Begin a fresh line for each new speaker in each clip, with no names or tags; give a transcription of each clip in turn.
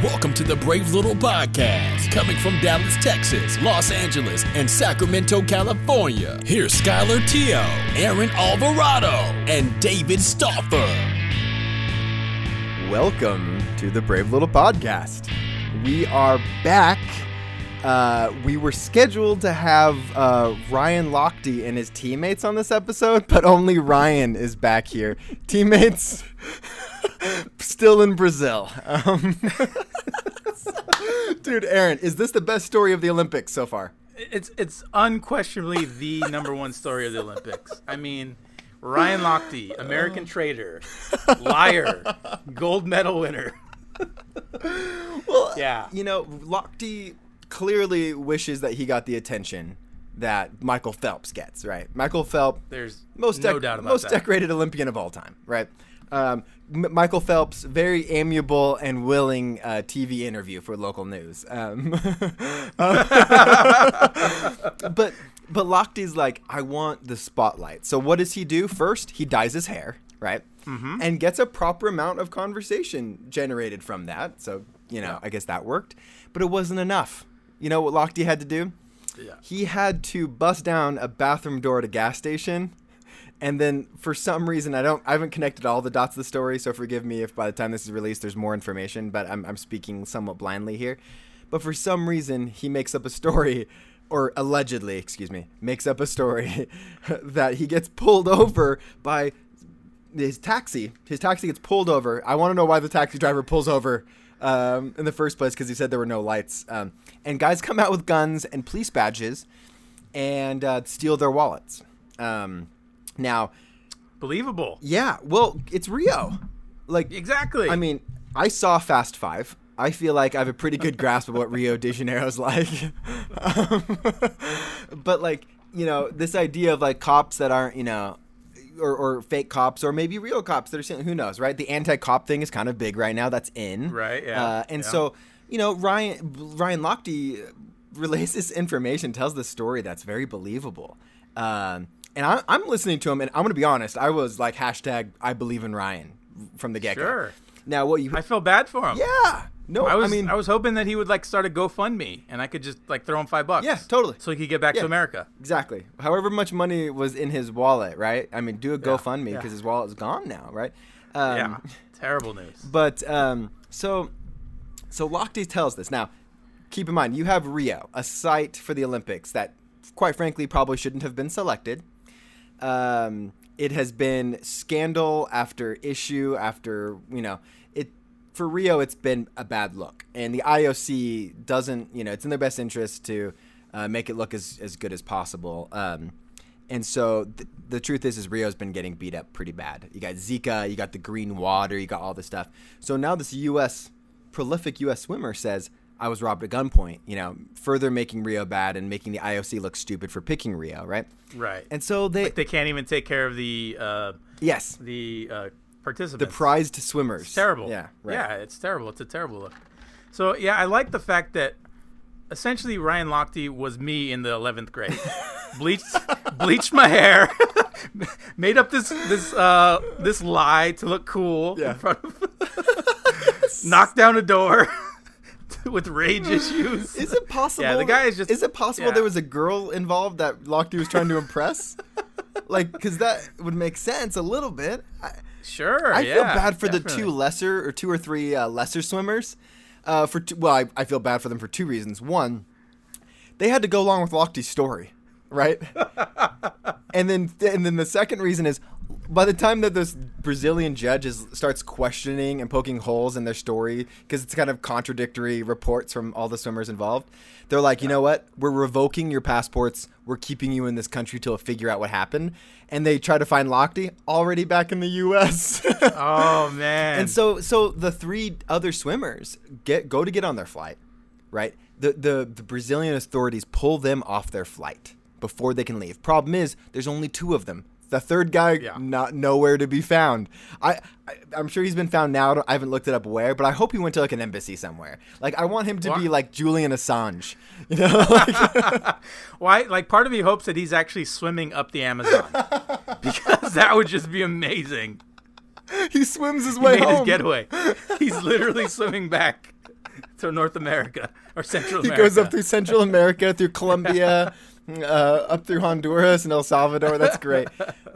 Welcome to the Brave Little Podcast, coming from Dallas, Texas, Los Angeles, and Sacramento, California. Here's Skylar Teo, Aaron Alvarado, and David Stauffer.
Welcome to the Brave Little Podcast. We are back. We were scheduled to have Ryan Lochte and his teammates on this episode, but only Ryan is back here. Teammates still in Brazil. Dude, Aaron, is this the best story of the Olympics so far?
It's unquestionably the number one story of the Olympics. I mean, Ryan Lochte, American trader, liar, gold medal winner.
Well,
yeah.
You know, Lochte clearly wishes that he got the attention that Michael Phelps gets, right? Michael Phelps,
There's
no doubt about most
that.
decorated Olympian of all time, right? Michael Phelps, very amiable and willing TV interview for local news. But Lochte's like, I want the spotlight. So what does he do? First, he dyes his hair, right? Mm-hmm. And gets a proper amount of conversation generated from that. So, I guess that worked. But it wasn't enough. You know what Lochte had to do?
Yeah.
He had to bust down a bathroom door at a gas station. And then for some reason, I haven't connected all the dots of the story, so forgive me if by the time this is released there's more information, but I'm speaking somewhat blindly here. But for some reason, he makes up a story, or allegedly, makes up a story that he gets pulled over by his taxi. His taxi gets pulled over. I want to know why the taxi driver pulls over in the first place, because he said there were no lights. And guys come out with guns and police badges and steal their wallets. Now,
believable.
Yeah, well, it's Rio. Like,
exactly.
I mean, I saw Fast Five. I feel like I have a pretty good grasp of what Rio de Janeiro's like. But this idea of like cops that aren't, or fake cops, or maybe real cops that are saying, who knows, right? The anti-cop thing is kind of big right now. That's in.
Right, yeah.
So, Ryan Lochte relays this information, tells this story that's very believable. And I'm listening to him, and I'm going to be honest, I was like, hashtag I believe in Ryan from the get-go.
Sure.
Now,
I felt bad for him.
Yeah. No,
I was hoping that he would like start a GoFundMe, and I could just like throw him $5.
Yeah, totally.
So he could get back to America.
Exactly. However much money was in his wallet, right? I mean, do a GoFundMe because his wallet is gone now, right?
Terrible news.
But so Lochte tells this. Now, keep in mind, you have Rio, a site for the Olympics that, quite frankly, probably shouldn't have been selected. It has been scandal after issue after, for Rio, it's been a bad look. And the IOC doesn't, it's in their best interest to make it look as good as possible. And so the truth is Rio's been getting beat up pretty bad. You got Zika, you got the green water, you got all this stuff. So now this prolific U.S. swimmer says, I was robbed at gunpoint, further making Rio bad and making the IOC look stupid for picking Rio, right?
Right.
And so they
can't even take care of the participants.
The prized swimmers.
It's terrible.
Yeah, right.
Yeah, it's terrible. It's a terrible look. So, I like the fact that essentially Ryan Lochte was me in the 11th grade. Bleached my hair, made up this lie to look cool in front of knocked down a door. With rage issues.
Is it possible?
Yeah, the guy is just.
Is it possible there was a girl involved that Lochte was trying to impress? Because that would make sense a little bit.
Sure.
I feel bad for definitely. The two or three lesser swimmers. I feel bad for them for two reasons. One, they had to go along with Lochte's story, right? and then the second reason is, by the time that this Brazilian judge starts questioning and poking holes in their story, because it's kind of contradictory reports from all the swimmers involved, they're like, you know what? We're revoking your passports. We're keeping you in this country till we figure out what happened. And they try to find Lochte already back in the U.S.
Oh, man.
And so the three other swimmers go to get on their flight, right? The Brazilian authorities pull them off their flight before they can leave. Problem is, there's only two of them. The third guy, not nowhere to be found. I'm sure he's been found now. I haven't looked it up where, but I hope he went to like an embassy somewhere. Like, I want him to be like Julian Assange.
Why? Like, part of me hopes that he's actually swimming up the Amazon because that would just be amazing.
He swims his way home.
His getaway. He's literally swimming back to North America or Central
He
America.
goes up through Central America, through Colombia, up through Honduras and El Salvador. That's great.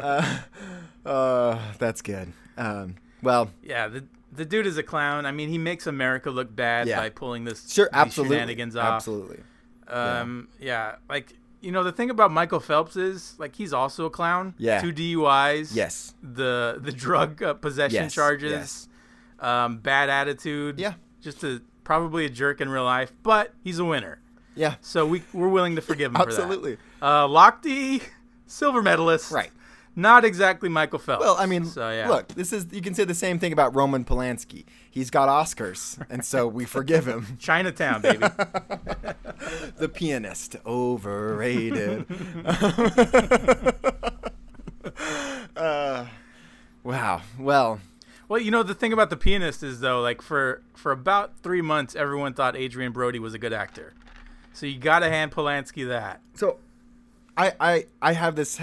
That's good. Well,
Yeah, the dude is a clown. I mean, he makes America look bad
Yeah.
by pulling these
absolutely.
shenanigans off.
Absolutely.
Yeah, like, you know, the thing about Michael Phelps is, like, he's also a clown.
Yeah.
2 DUIs.
Yes.
The drug possession
Yes,
charges.
yes.
Bad attitude.
Yeah.
Just probably a jerk in real life, but he's a winner.
Yeah.
So we're willing to forgive him
Absolutely.
for that. Lochte, silver medalist.
Right.
Not exactly Michael Phelps.
Well, I mean,
so, yeah.
look, you can say the same thing about Roman Polanski. He's got Oscars, and so we forgive him.
Chinatown, baby.
The pianist, overrated. Wow. Well,
Well, you know, the thing about The Pianist is, though, like, for about 3 months, everyone thought Adrian Brody was a good actor. So you got to hand Polanski that.
so I have this.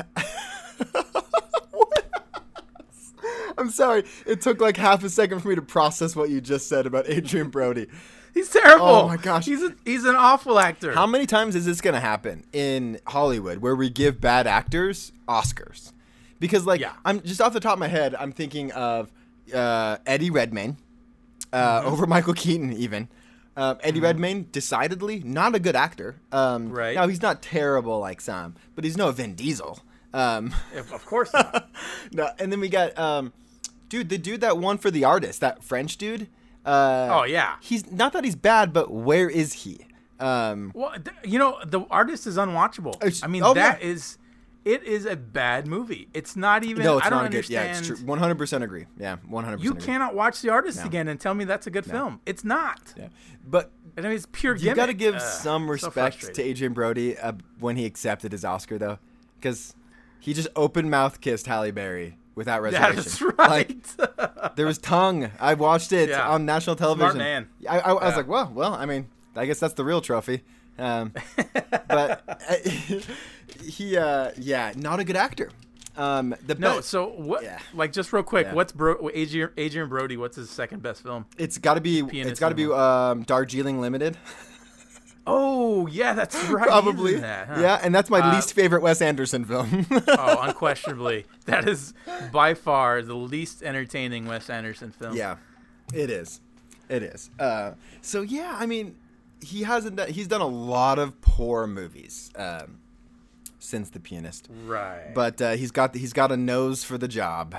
I'm sorry. It took like half a second for me to process what you just said about Adrian Brody.
He's terrible.
Oh, my gosh.
He's an awful actor.
How many times is this going to happen in Hollywood where we give bad actors Oscars? Because, like,
Yeah.
I'm just off the top of my head, I'm thinking of Eddie Redmayne over Michael Keaton, even. Eddie Redmayne, decidedly not a good actor.
Right.
Now, he's not terrible like some, but he's no Vin Diesel.
Of course not.
No, and then we got, the dude that won for The Artist, that French dude.
Oh, yeah.
He's not that he's bad, but where is he?
Well, you know, The Artist is unwatchable.
It's-
I mean,
oh,
it is a bad movie. It's not even.
No, it's
I don't
not
understand.
good. Yeah, it's true. 100% agree. Yeah, 100%.
You
agree.
cannot watch The Artist
No.
again and tell me that's a good film. It's not.
Yeah. But
I mean, it's pure
you
gimmick.
got to give
So
some respect to
frustrating.
Adrian Brody when he accepted his Oscar, though, because he just open mouth kissed Halle Berry without reservation.
That's right.
Like, there was tongue. I watched it
Yeah.
on national television.
man.
I was
Yeah.
like, well, I mean, I guess that's the real trophy. But he, not a good actor.
So what?
Yeah.
Like, just real quick,
Yeah.
what's Adrian Brody? What's his second best film?
It's got to be.
Pianist
It's got to be
cinema.
Darjeeling Limited.
Oh, yeah, that's right.
Probably.
Isn't that, huh?
Yeah, and that's my least favorite Wes Anderson film.
Oh, unquestionably, that is by far the least entertaining Wes Anderson film.
Yeah, it is. It is. So yeah, I mean, he's done a lot of poor movies since The Pianist.
Right.
But he's got a nose for the job.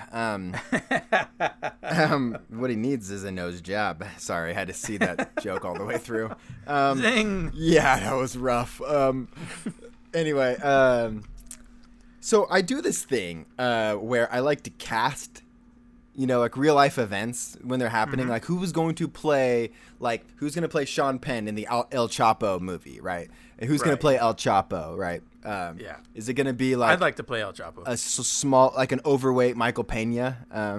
What he needs is a nose job. Sorry, I had to see that joke all the way through.
Zing.
Yeah, that was rough. Anyway, so I do this thing where I like to cast, like real life events when they're happening. Like who's going to play Sean Penn in the El Chapo movie, right? And who's going
Right.
to play El Chapo, right?
Yeah.
Is it going to be like
I'd like to play El Chapo.
a small, like an overweight Michael Pena?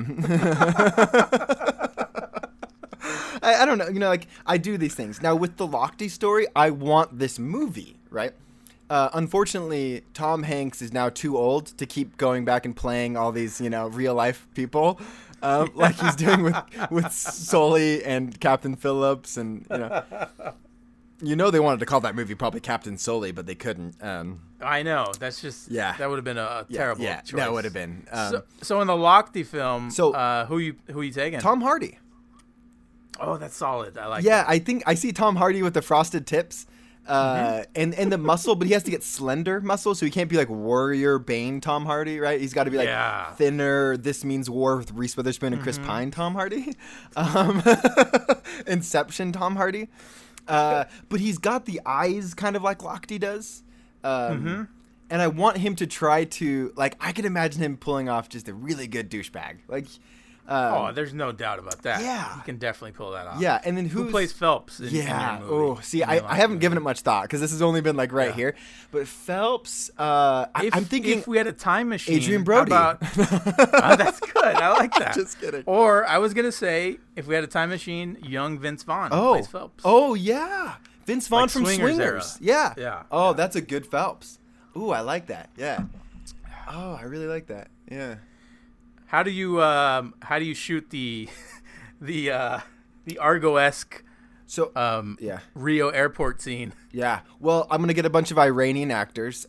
I don't know. Like I do these things. Now with the Lochte story, I want this movie, right? Unfortunately, Tom Hanks is now too old to keep going back and playing all these, real life people, like he's doing with Sully and Captain Phillips, and they wanted to call that movie probably Captain Sully, but they couldn't.
I know. That's just.
Yeah.
That would have been a terrible
yeah,
choice.
that would have been.
So in the Lochte film,
So-
who you taking?
Tom Hardy.
Oh, that's solid. I like.
Yeah,
that.
I think I see Tom Hardy with the frosted tips, and the muscle, but he has to get slender muscle, so he can't be like Warrior Bane Tom Hardy, right? He's got to be like
Yeah.
thinner. This means war with Reese Witherspoon and Chris Pine Tom Hardy, Inception Tom Hardy, but he's got the eyes kind of like Lochte does. And I want him to try to I could imagine him pulling off just a really good douchebag,
Oh, there's no doubt about that.
Yeah.
He can definitely pull that off.
yeah, and then
Who plays Phelps? In your movie?
Oh, see,
In your
I haven't
Lochte
given it
movie?
much thought because this has only been right
Yeah.
here. But Phelps, I'm thinking
if we had a time machine,
Adrian
how
Brody.
about- Oh, that's good. I like that.
Just kidding.
Or I was gonna say, if we had a time machine, young Vince Vaughn plays Phelps.
Oh yeah, Vince Vaughn
Like
from
Swingers
Swingers.
era.
Yeah.
Yeah.
Oh, that's a good Phelps. Ooh, I like that. Yeah. Oh, I really like that. Yeah.
How do you shoot the Argo-esque
So yeah.
Rio airport scene.
Yeah. Well, I'm gonna get a bunch of Iranian actors.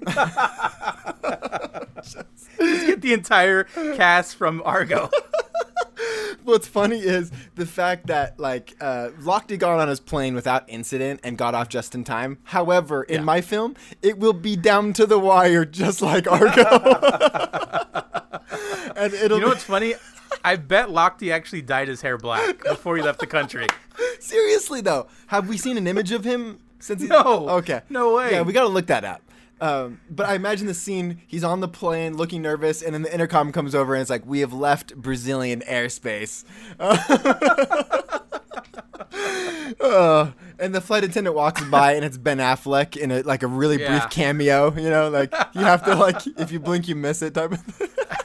Just get the entire cast from Argo.
What's funny is the fact that Lochte got on his plane without incident and got off just in time. However, in my film, it will be down to the wire, just like Argo. And it'll.
You know what's funny? I bet Lochte actually dyed his hair black before he left the country.
Seriously though, have we seen an image of him since?
No.
Okay.
No way.
Yeah, we got to look that up. But I imagine the scene, he's on the plane looking nervous, and then the intercom comes over and it's like, we have left Brazilian airspace. And the flight attendant walks by and it's Ben Affleck in a really brief cameo, you have to if you blink you miss it type of thing.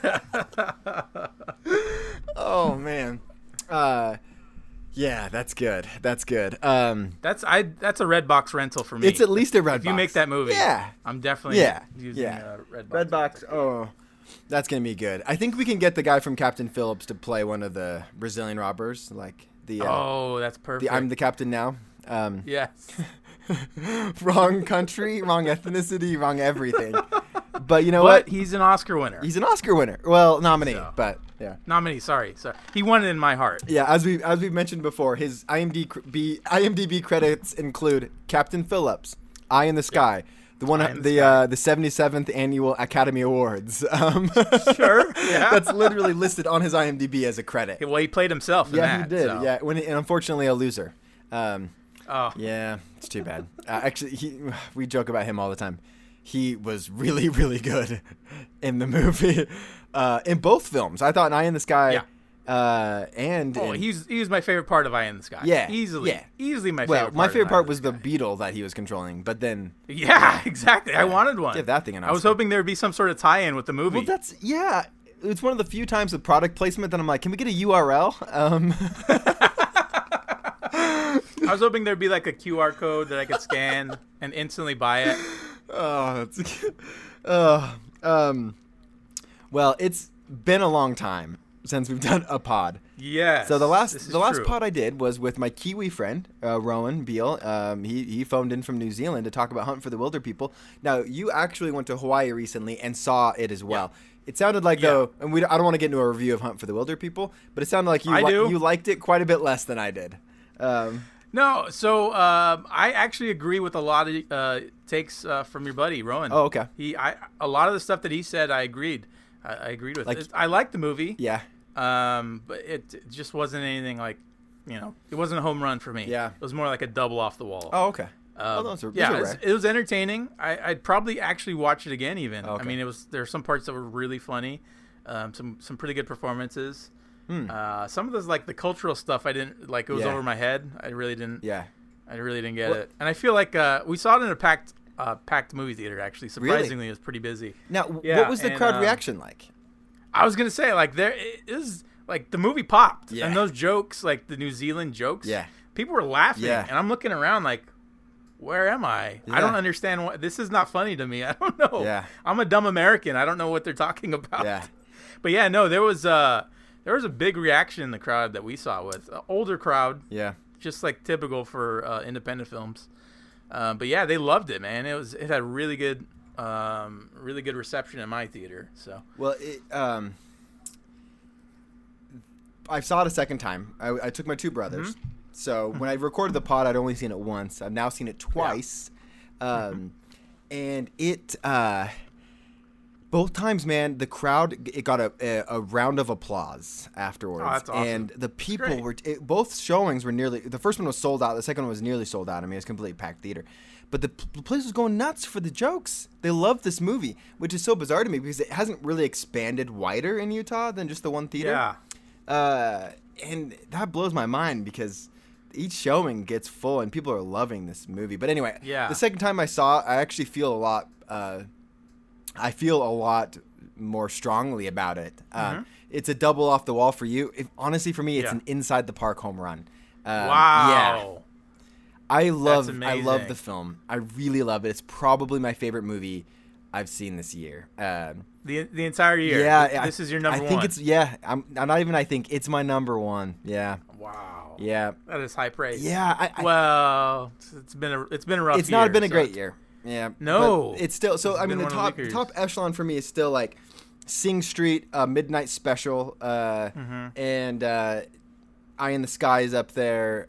Oh man. Yeah, that's good. That's good.
That's a Redbox rental for me.
It's at least a Redbox.
If you make that movie,
yeah,
I'm definitely using Redbox.
Redbox. Oh, that's gonna be good. I think we can get the guy from Captain Phillips to play one of the Brazilian robbers,
that's perfect.
I'm the captain now.
Yes.
Wrong country, wrong ethnicity, wrong everything. But you know what?
He's an Oscar winner.
He's an Oscar winner. Well, nominee, but yeah.
Nominee, sorry. He won it in my heart.
Yeah, as we mentioned before, his IMDb credits include Captain Phillips, Eye in the Sky, the 77th annual Academy Awards.
Sure. Yeah.
That's literally listed on his IMDb as a credit.
Well, he played himself in that.
Yeah, he did.
So.
Yeah, and unfortunately a loser.
Oh.
Yeah, it's too bad. Actually, we joke about him all the time. He was really, really good in the movie, in both films. I thought in Eye in the Sky,
he was my favorite part of Eye in the Sky.
Yeah,
easily my favorite.
Well, my favorite part was
the
beetle that he was controlling, but then
exactly. I wanted one.
Give that thing an Oscar.
I was hoping there would be some sort of tie-in with the movie.
Well, it's one of the few times with product placement that I'm like, can we get a URL?
I was hoping there'd be a QR code that I could scan and instantly buy it.
Oh, that's good. Well, it's been a long time since we've done a pod.
Yes.
So the last pod I did was with my Kiwi friend, Rowan Beale. He phoned in from New Zealand to talk about Hunt for the Wilder People. Now, you actually went to Hawaii recently and saw it as well. Yeah. It sounded like though, and I don't want to get into a review of Hunt for the Wilder People, but it sounded like you liked it quite a bit less than I did.
No, so I actually agree with a lot of takes from your buddy Rowan.
Oh, okay.
A lot of the stuff that he said, I agreed. I agreed with. I liked the movie.
Yeah.
But it just wasn't anything it wasn't a home run for me.
Yeah.
It was more like a double off the wall.
Oh, okay.
It was entertaining. I'd probably actually watch it again. Even.
Okay.
I mean, there are some parts that were really funny. Some pretty good performances. Some of those the cultural stuff I didn't like. It was over my head. I really didn't.
Yeah.
I really didn't get it. And I feel like we saw it in a packed movie theater. Actually, surprisingly, it was pretty busy.
Now, what was the crowd reaction like?
I was gonna say it is the movie popped, and those jokes, the New Zealand jokes.
Yeah.
People were laughing,
Yeah.
and I'm looking around where am I?
Yeah.
I don't understand what this is. Not funny to me. I don't know.
Yeah.
I'm a dumb American. I don't know what they're talking about.
Yeah.
But yeah, no, there was a big reaction in the crowd that we saw with older crowd.
Yeah.
Just typical for independent films. But yeah, they loved it, man. It had really good reception in my theater. So
well, I saw it a second time. I took my two brothers. Mm-hmm. So when I recorded the pod, I'd only seen it once. I've now seen it twice, and it. Both times, man, the crowd got a round of applause afterwards.
Oh, that's awesome.
And the people both showings were nearly. The first one was sold out. The second one was nearly sold out. I mean, it was completely packed theater. But the place was going nuts for the jokes. They loved this movie, which is so bizarre to me because it hasn't really expanded wider in Utah than just the one theater.
Yeah.
And that blows my mind because each showing gets full and people are loving this movie. But anyway, the second time I saw it, I actually feel a lot. I feel a lot more strongly about it. It's a double off the wall for you. Honestly, for me, it's an inside the park home run.
Wow.
Yeah. I love the film. I really love it. It's probably my favorite movie I've seen this year.
The entire year.
Yeah.
This is your number one.
I think it's I'm not even. I think it's my number one. Yeah.
Wow.
Yeah.
That is high praise.
Yeah.
Well, it's been a rough year.
It's not been a great
so
year. Yeah.
No.
But it's still, so
It's
I mean,
been
the
one of the
top
weaker
echelon for me is still like Sing Street, Midnight Special,
Mm-hmm.
and Eye in the Sky is up there.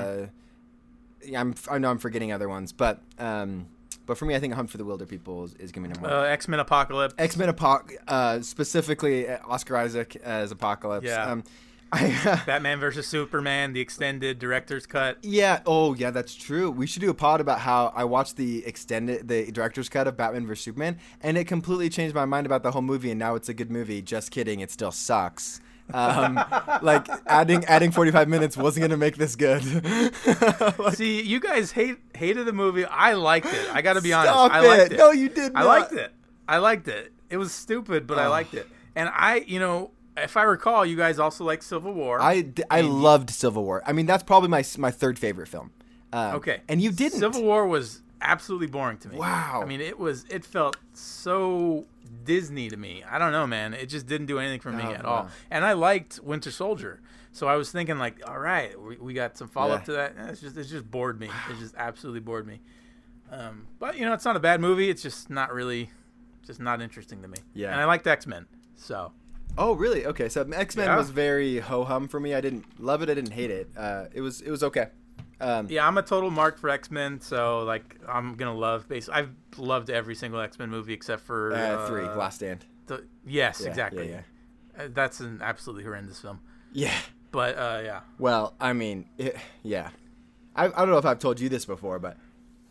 Yeah, I know I'm forgetting other ones, but for me, I think Hunt for the Wilder People is going to be number one.
X-Men Apocalypse.
X-Men specifically Oscar Isaac as Apocalypse.
Yeah. Batman versus Superman, the extended director's cut.
Yeah. Oh, yeah, that's true. We should do a pod about how I watched the director's cut of Batman vs Superman, and it completely changed my mind about the whole movie. And now it's a good movie. Just kidding. It still sucks. Like adding 45 minutes wasn't gonna make this good.
See, you guys hated the movie. I liked it. I got to be honest.
Stop
I liked
it.
it.
No, you did not.
I liked it. It was stupid, but I liked it. And if I recall, you guys also liked Civil War.
I loved Civil War. I mean, that's probably my third favorite film.
Okay.
And you didn't.
Civil War was absolutely boring to me.
Wow.
I mean, it felt so Disney to me. I don't know, man. It just didn't do anything for me at all. And I liked Winter Soldier. So I was thinking like, all right, we got some follow-up to that. It just bored me. It just absolutely bored me. But, it's not a bad movie. It's just not interesting to me.
Yeah.
And I liked X-Men. So...
Oh, really? Okay, so X-Men
Yeah.
was very ho-hum for me. I didn't love it. I didn't hate it. It was okay.
Yeah, I'm a total mark for X-Men, so like I'm gonna love. I've loved every single X-Men movie except for
3, Last Stand.
Yes,
Yeah,
exactly.
yeah.
That's an absolutely horrendous film.
Yeah.
But yeah.
Well, I mean, yeah. I don't know if I've told you this before, but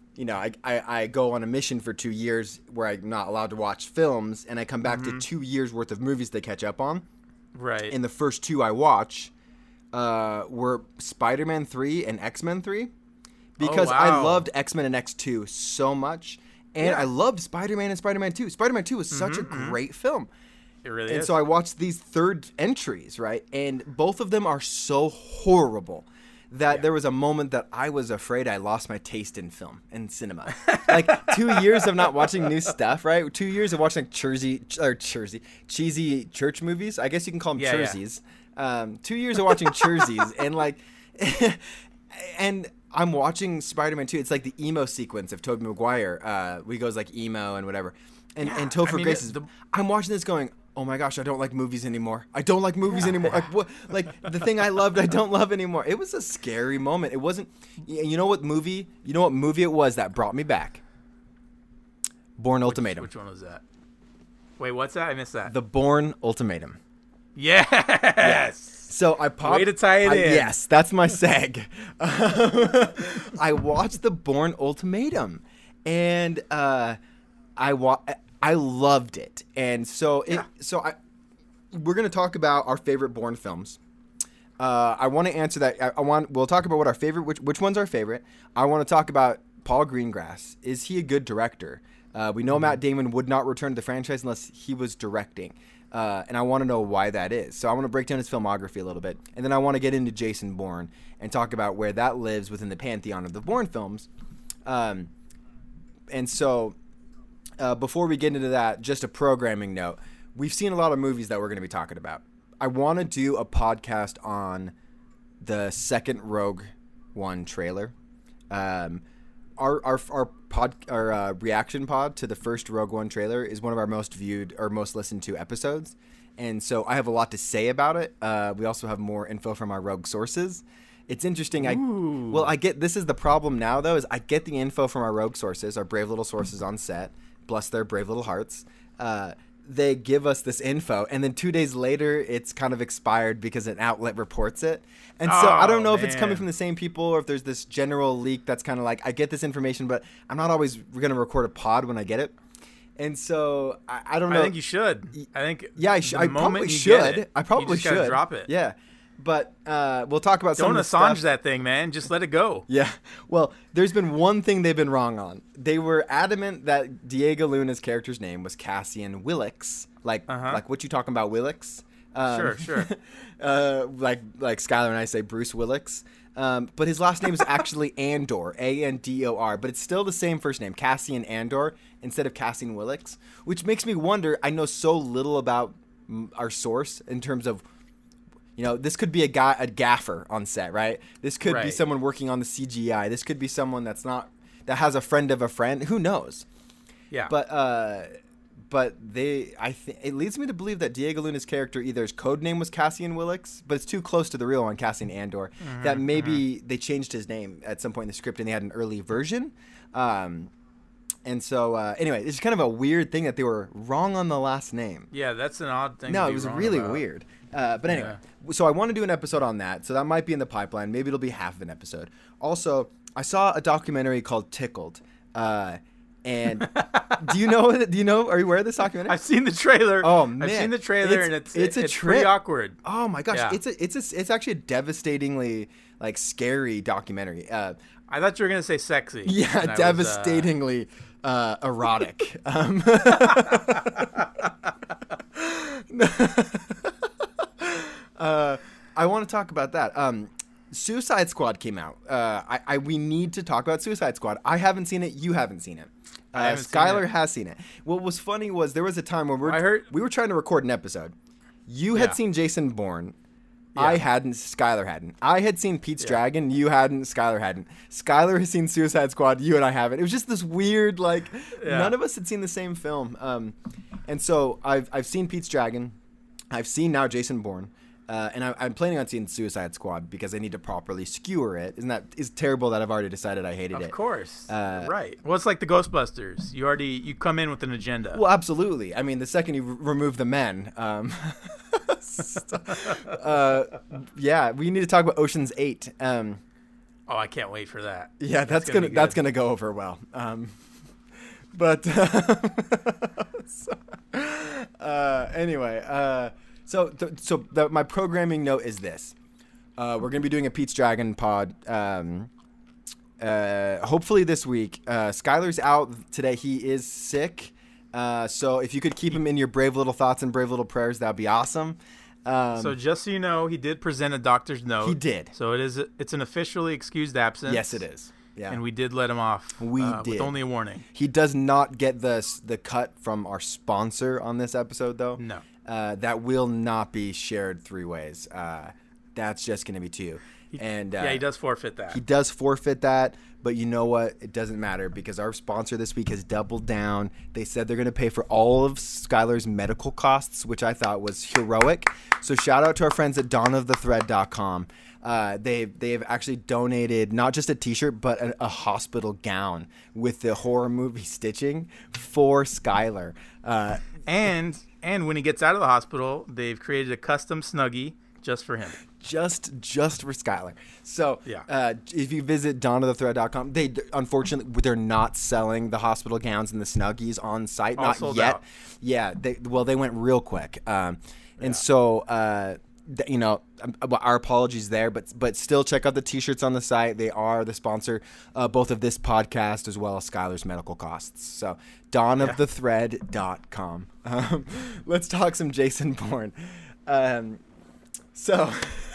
I go on a mission for 2 years where I'm not allowed to watch films, and I come back to 2 years worth of movies to catch up on.
Right.
And the first two I watch were Spider-Man 3 and X-Men 3, because I loved X-Men and X2 so much, and I loved Spider-Man and Spider-Man 2. Spider-Man 2 was such a great film.
It really
and
is.
so I watched these third entries, right? And both of them are so horrible that there was a moment that I was afraid I lost my taste in film and cinema. Like 2 years of not watching new stuff, right? 2 years of watching cheesy church movies. I guess you can call them Jerseys. 2 years of watching Jerseys and and I'm watching Spider-Man 2. It's like the emo sequence of Tobey Maguire. Where he goes like emo and whatever. And Topher Grace I'm watching this going, oh my gosh, I don't like movies anymore. I don't like movies anymore. Like what? Like the thing I loved, I don't love anymore. It was a scary moment. It wasn't. You know what movie it was that brought me back? Bourne Ultimatum.
Which one was that? Wait, what's that? I missed that.
The Bourne Ultimatum.
Yes.
So I popped.
Way to tie it in.
Yes, that's my seg. I watched the Bourne Ultimatum, and I loved it, and so we're gonna talk about our favorite Bourne films. I want to answer that. We'll talk about what our favorite, which one's our favorite. I want to talk about Paul Greengrass. Is he a good director? We know Matt Damon would not return to the franchise unless he was directing, and I want to know why that is. So I want to break down his filmography a little bit, and then I want to get into Jason Bourne and talk about where that lives within the pantheon of the Bourne films. And so. Before we get into that, just a programming note. We've seen a lot of movies that we're going to be talking about. I want to do a podcast on the second Rogue One trailer. Our reaction pod to the first Rogue One trailer is one of our most viewed or most listened to episodes. And so I have a lot to say about it. We also have more info from our Rogue sources. It's interesting. This is the problem now, though, is I get the info from our Rogue sources, our brave little sources on set. Bless their brave little hearts. They give us this info, and then 2 days later, it's kind of expired because an outlet reports it. And so I don't know if it's coming from the same people or if there's this general leak that's kind of like, I get this information, but I'm not always going to record a pod when I get it. And so I don't know.
I think you should. I think
I probably should. I probably
you just gotta
should
drop it.
Yeah. But we'll talk about some of the
Don't Assange
stuff.
that thing, man. Just let it go.
Yeah. Well, there's been one thing they've been wrong on. They were adamant that Diego Luna's character's name was Cassian Willix. Like what you talking about, Willix?
Sure.
Like Skylar and I say Bruce Willix. But his last name is actually Andor, Andor. But it's still the same first name, Cassian Andor, instead of Cassian Willix. Which makes me wonder, I know so little about our source in terms of, You know, this could be a gaffer on set, right? This could be
Right.
someone working on the CGI. This could be someone that has a friend of a friend. Who knows?
Yeah.
But it leads me to believe that Diego Luna's character, either his code name was Cassian Willix, but it's too close to the real one, Cassian Andor, that maybe they changed his name at some point in the script and they had an early version. And so, anyway, it's kind of a weird thing that they were wrong on the last name.
Yeah, that's an odd thing.
No,
to
it
be
was
wrong
really
about.
weird. But anyway, so I want to do an episode on that. So that might be in the pipeline. Maybe it'll be half of an episode. Also, I saw a documentary called Tickled. And do you know? Are you aware of this documentary?
I've seen the trailer.
Oh man,
I've seen the trailer, and it's
trip.
pretty awkward.
Oh my gosh,
Yeah.
it's actually a devastatingly like scary documentary.
I thought you were gonna say sexy.
Yeah,
and I was,
devastatingly erotic. I want to talk about that. Suicide Squad came out. We need to talk about Suicide Squad. I haven't seen it. You haven't seen it.
I haven't seen
Skylar
it.
has seen it. What was funny was there was a time when
I heard-
we were trying to record an episode. You
Yeah.
had seen Jason Bourne. I
Yeah.
hadn't. Skylar hadn't. I had seen Pete's Dragon. You hadn't. Skylar hadn't. Skylar has seen Suicide Squad. You and I haven't. It was just this weird, like,
Yeah.
none of us had seen the same film. And so I've seen Pete's Dragon. I've seen now Jason Bourne. And I'm planning on seeing Suicide Squad because I need to properly skewer it. Is terrible that I've already decided I hated it.
Of course, right. Well, it's like the Ghostbusters. You come in with an agenda.
Well, absolutely. I mean, the second you remove the men, yeah, we need to talk about Ocean's 8.
Oh, I can't wait for that.
Yeah, that's
gonna
gonna go over well. But anyway, so my programming note is this: we're gonna be doing a Pete's Dragon pod. Hopefully this week. Skylar's out today. He is sick. So if you could keep him in your brave little thoughts and brave little prayers, that'd be awesome.
So just so you know, he did present a doctor's note.
He did.
So it's an officially excused absence.
Yes, it is. Yeah.
And we did let him off.
We did.
With only a warning.
He does not get the cut from our sponsor on this episode, though.
No.
That will not be shared 3 ways. That's just going to be 2. And
Yeah, he does forfeit that.
He does forfeit that, but you know what? It doesn't matter because our sponsor this week has doubled down. They said they're going to pay for all of Skylar's medical costs, which I thought was heroic. So shout out to our friends at dawnofthethread.com. They've actually donated not just a t-shirt, but a hospital gown with the horror movie stitching for Skylar.
And when he gets out of the hospital, they've created a custom Snuggie just for him.
Just for Skylar. So
Yeah.
if you visit dawnofthethread.com, unfortunately they're not selling the hospital gowns and the Snuggies on site.
All
Not
sold
yet.
out.
Yeah. They went real quick. So our apologies there, but still check out the t-shirts on the site. They are the sponsor both of this podcast as well as Skylar's medical costs. So dawnofthethread.com. Let's talk some Jason Bourne. So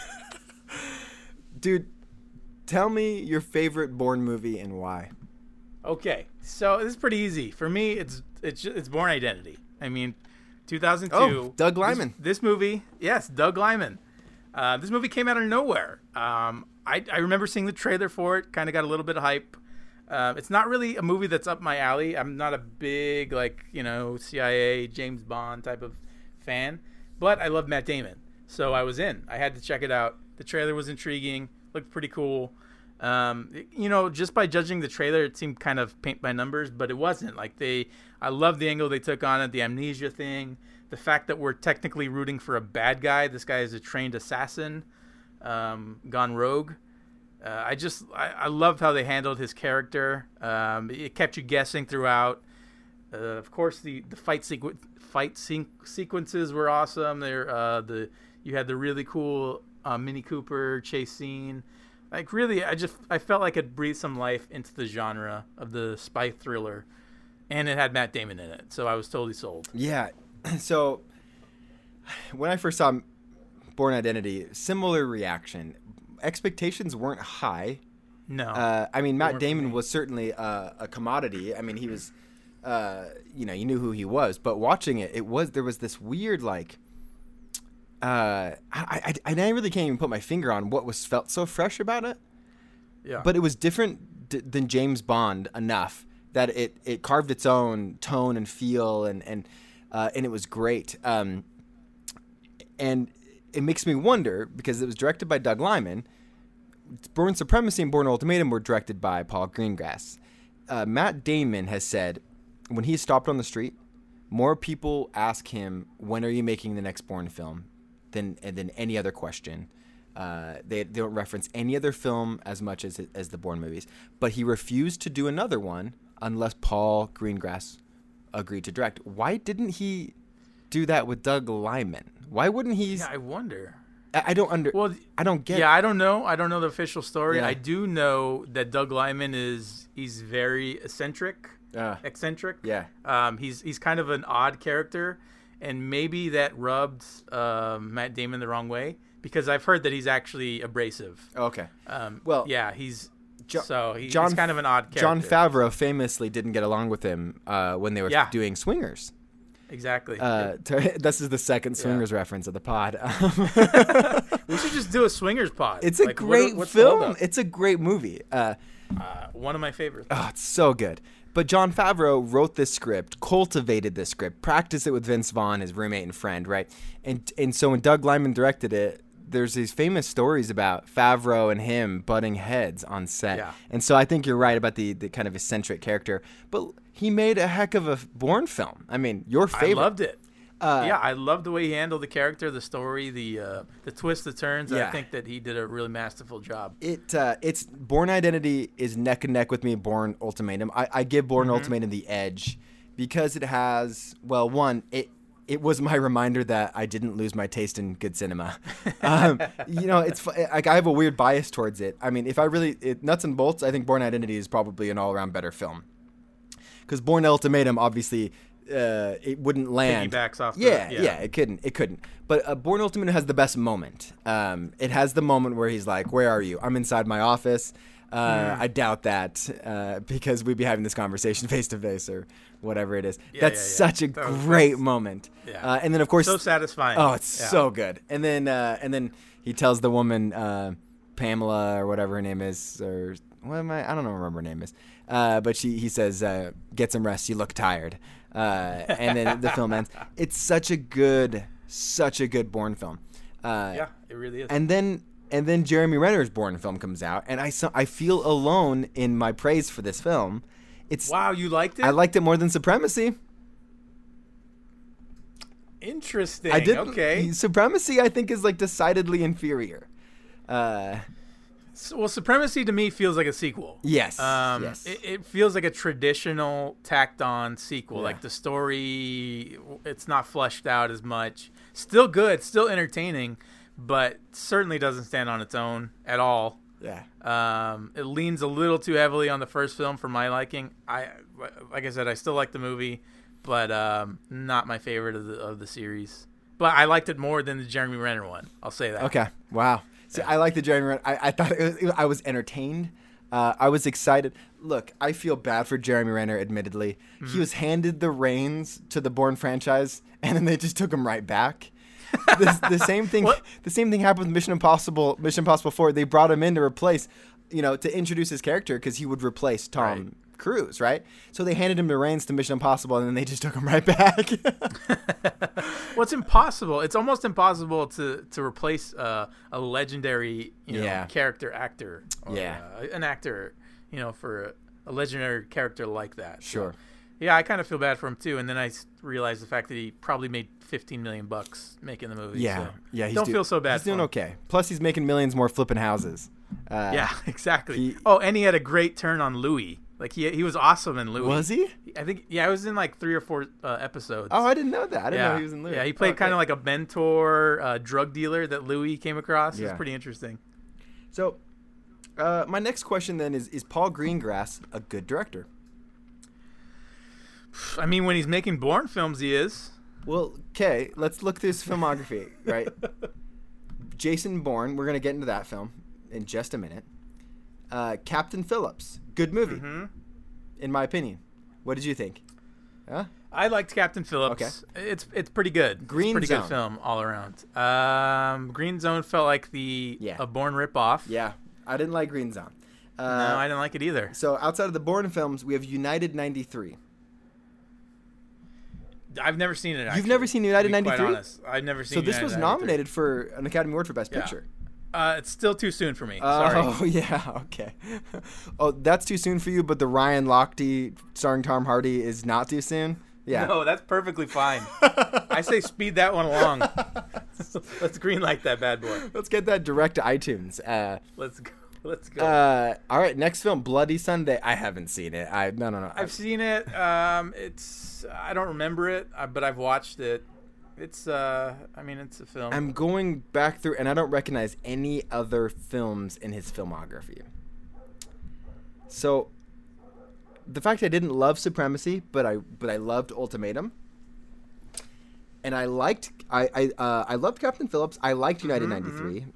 dude, tell me your favorite Bourne movie and why.
Okay, so this is pretty easy for me. It's Bourne Identity. I mean, 2002.
Oh, Doug Liman.
This movie, yes, Doug Liman. This movie came out of nowhere. I remember seeing the trailer for it. Kind of got a little bit of hype. It's not really a movie that's up my alley. I'm not a big CIA James Bond type of fan, but I love Matt Damon, so I was in. I had to check it out. The trailer was intriguing. Looked pretty cool. Just by judging the trailer, it seemed kind of paint by numbers, but it wasn't. I love the angle they took on it, the amnesia thing, the fact that we're technically rooting for a bad guy. This guy is a trained assassin, gone rogue. I love how they handled his character. It kept you guessing throughout. Of course, the fight sequences were awesome. You had the really cool Mini Cooper chase scene. Like, really, I felt like it breathed some life into the genre of the spy thriller, and it had Matt Damon in it, so I was totally sold.
Yeah. So when I first saw Bourne Identity, similar reaction. Expectations weren't high.
No.
Matt Damon was certainly a commodity. I mean, he was, you knew who he was. But watching it, there was this weird, I really can't even put my finger on what felt so fresh about it.
Yeah.
But it was different than James Bond enough that it carved its own tone and feel, and it was great. And it makes me wonder, because it was directed by Doug Liman. Bourne Supremacy and Bourne Ultimatum were directed by Paul Greengrass. Matt Damon has said when he stopped on the street, more people ask him, when are you making the next Bourne film, than any other question. They don't reference any other film as much as the Bourne movies. But he refused to do another one unless Paul Greengrass agreed to direct. Why didn't he do that with Doug Liman? Why wouldn't he?
Yeah, I wonder.
I don't get.
Yeah, I don't know. I don't know the official story.
Yeah.
I do know that Doug Liman he's very eccentric.
Yeah.
He's kind of an odd character, and maybe that rubbed Matt Damon the wrong way, because I've heard that he's actually abrasive.
Okay.
Well, yeah, he's kind of an odd character.
Jon Favreau famously didn't get along with him when they were doing Swingers.
Exactly.
This is the second Swingers reference of the pod.
We should just do a Swingers pod.
It's a great film. It's a great movie.
One of my favorites.
Oh, it's so good. But Jon Favreau wrote this script, cultivated this script, practiced it with Vince Vaughn, his roommate and friend, right? And so when Doug Liman directed it, there's these famous stories about Favreau and him butting heads on set.
Yeah.
And so I think you're right about the kind of eccentric character. But he made a heck of a Bourne film. I mean, your favorite.
I loved it. I loved the way he handled the character, the story, the twists, the turns. Yeah. I think that he did a really masterful job.
It's Bourne Identity is neck and neck with me. Bourne Ultimatum. I give Bourne Ultimatum the edge because it has, well, one, it was my reminder that I didn't lose my taste in good cinema. It's like I have a weird bias towards it. I mean, if I really nuts and bolts, I think Bourne Identity is probably an all around better film. Because Bourne Ultimatum, obviously, it wouldn't land.
Piggybacks off.
It couldn't. But Bourne Ultimatum has the best moment. It has the moment where he's like, "Where are you? I'm inside my office." I doubt that because we'd be having this conversation face to face or whatever it is. That's such a great moment.
Yeah.
And then of course,
so satisfying.
Oh, it's so good. And then he tells the woman Pamela or whatever her name is, or what am I don't remember her name is. But he says, "Get some rest. You look tired." And then the film ends. It's such a good Bourne film.
Yeah, it really is.
And then Jeremy Renner's Bourne film comes out, and I feel alone in my praise for this film.
Wow, you liked it?
I liked it more than Supremacy.
Interesting.
I did.
Okay.
Supremacy, I think, is like decidedly inferior.
Well, Supremacy to me feels like a sequel.
Yes. Yes.
It feels like a traditional tacked-on sequel.
Yeah.
Like the story, it's not fleshed out as much. Still good, still entertaining, but certainly doesn't stand on its own at all.
Yeah.
It leans a little too heavily on the first film for my liking. Like I said, I still like the movie, but not my favorite of the series. But I liked it more than the Jeremy Renner one. I'll say that.
Okay. Wow. See, I like the Jeremy Renner. I thought I was entertained. I was excited. Look, I feel bad for Jeremy Renner, admittedly. Mm-hmm. He was handed the reins to the Bourne franchise, and then they just took him right back. The same thing. The same thing happened with Mission Impossible 4. They brought him in to replace, to introduce his character because he would replace Tom Cruise, right? So they handed him the reins to Mission Impossible, and then they just took him right back.
Well, it's impossible. It's almost impossible to replace a legendary, character actor. Or, an actor, for a legendary character like that.
Sure.
So, yeah, I kind of feel bad for him too, and then I realized the fact that he probably made $15 million making the movie.
Yeah,
so
yeah.
Feel so bad.
He's doing okay. Plus, he's making millions more flipping houses.
Yeah, exactly. And he had a great turn on Louis. Like he was awesome in Louis.
Was he?
I think I was in like 3 or 4 episodes.
Oh, I didn't know that. I didn't know he was in Louis.
Yeah, he played kind of like a mentor, drug dealer that Louis came across. Yeah. It's pretty interesting.
So, my next question then is Paul Greengrass a good director?
I mean, when he's making Bourne films, he is.
Well, okay, let's look through his filmography, right? Jason Bourne, we're going to get into that film in just a minute. Captain Phillips, good movie, in my opinion. What did you think? Huh?
I liked Captain Phillips.
Okay.
It's pretty good.
Green
it's pretty
Zone.
good film all around. Green Zone felt like a Bourne ripoff.
Yeah, I didn't like Green Zone.
No, I didn't like it either.
So outside of the Bourne films, we have United 93.
I've never seen it. Actually,
You've never seen United
to be quite
93?
honest. I've never seen.
So this
United
was
93.
nominated for an Academy Award for Best
Yeah.
Picture.
It's still too soon for me. Sorry.
Oh, yeah, okay. Oh, that's too soon for you, but the Ryan Lochte starring Tom Hardy is not too soon? Yeah.
No, that's perfectly fine. I say speed that one along. Let's greenlight that bad boy.
Let's get that direct to iTunes.
Let's go. Let's go.
All right, next film, Bloody Sunday. I haven't seen it. No.
I've seen it. I don't remember it, but I've watched it. It's it's a film.
I'm going back through, and I don't recognize any other films in his filmography. So, the fact I didn't love Supremacy, but I loved Ultimatum, and I loved Captain Phillips. I liked United 93.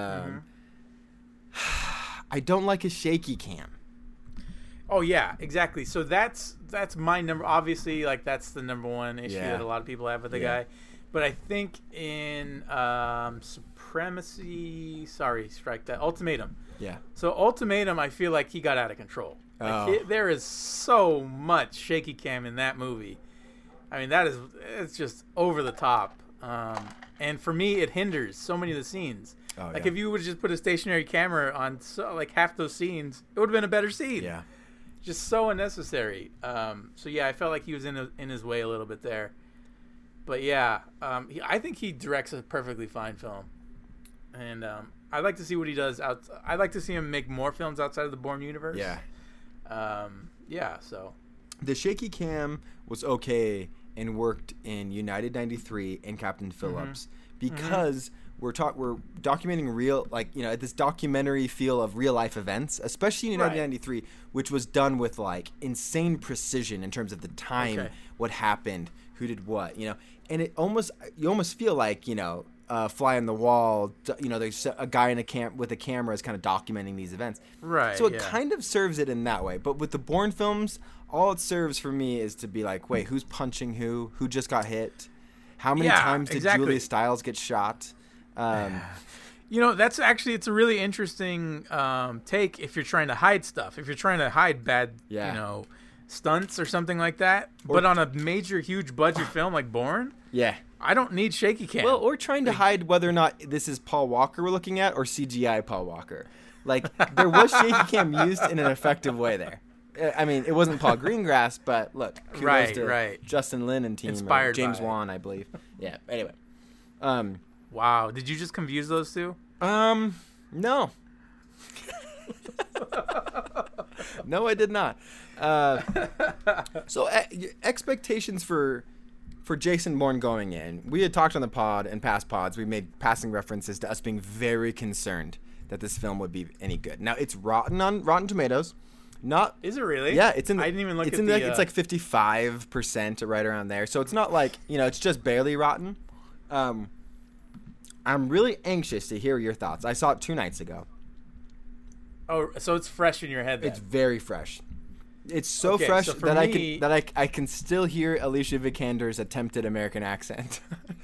I don't like his shaky cam.
Oh yeah, exactly. So that's my number. Obviously, like that's the number one issue
Yeah.
that a lot of people have with the guy. But I think in Supremacy, strike that, Ultimatum.
Yeah.
So Ultimatum, I feel like he got out of control. Like, there is so much shaky cam in that movie. I mean, it's just over the top. And for me, it hinders so many of the scenes.
Oh,
like
yeah.
if you would just put a stationary camera on like half those scenes, it would have been a better scene.
Yeah.
Just so unnecessary. So yeah, I felt like he was in his way a little bit there. But yeah, I think he directs a perfectly fine film, and I'd like to see what he does. I'd like to see him make more films outside of the Bourne universe.
Yeah.
So
The shaky cam was okay and worked in United 93 and Captain Phillips because we're documenting real, this documentary feel of real life events, especially in United 93, which was done with like insane precision in terms of the time, what happened, who did what, and you almost feel like, fly on the wall, there's a guy in a camp with a camera is kind of documenting these events.
Right.
So it kind of serves it in that way. But with the Bourne films, all it serves for me is to be like, wait, who's punching who? Who just got hit? How many times did Julia Stiles get shot?
That's actually, it's a really interesting take if you're trying to hide stuff. If you're trying to hide bad, stunts or something like that. But on a major, huge budget film like Bourne, I don't need shaky cam.
Well, or trying to hide whether or not this is Paul Walker we're looking at or CGI Paul Walker. Like, there was shaky cam used in an effective way there. I mean, it wasn't Paul Greengrass, but look, kudos to Justin Lin and team.
Inspired
James
by
Wan, I believe. Yeah, anyway.
Wow, did you just confuse those two?
No. No, I did not. So expectations for Jason Bourne going in. We had talked on the pod and past pods. We made passing references to us being very concerned that this film would be any good. Now it's rotten on Rotten Tomatoes. Not
Is it really?
Yeah, it's in.
I didn't even look
it's
at
in
the.
It's like 55% or right around there. So it's not like it's just barely rotten. I'm really anxious to hear your thoughts. I saw it 2 nights ago.
Oh, so it's fresh in your head then.
It's very fresh. It's so
Okay,
fresh
so for
that
me-
I can still hear Alicia Vikander's attempted American accent.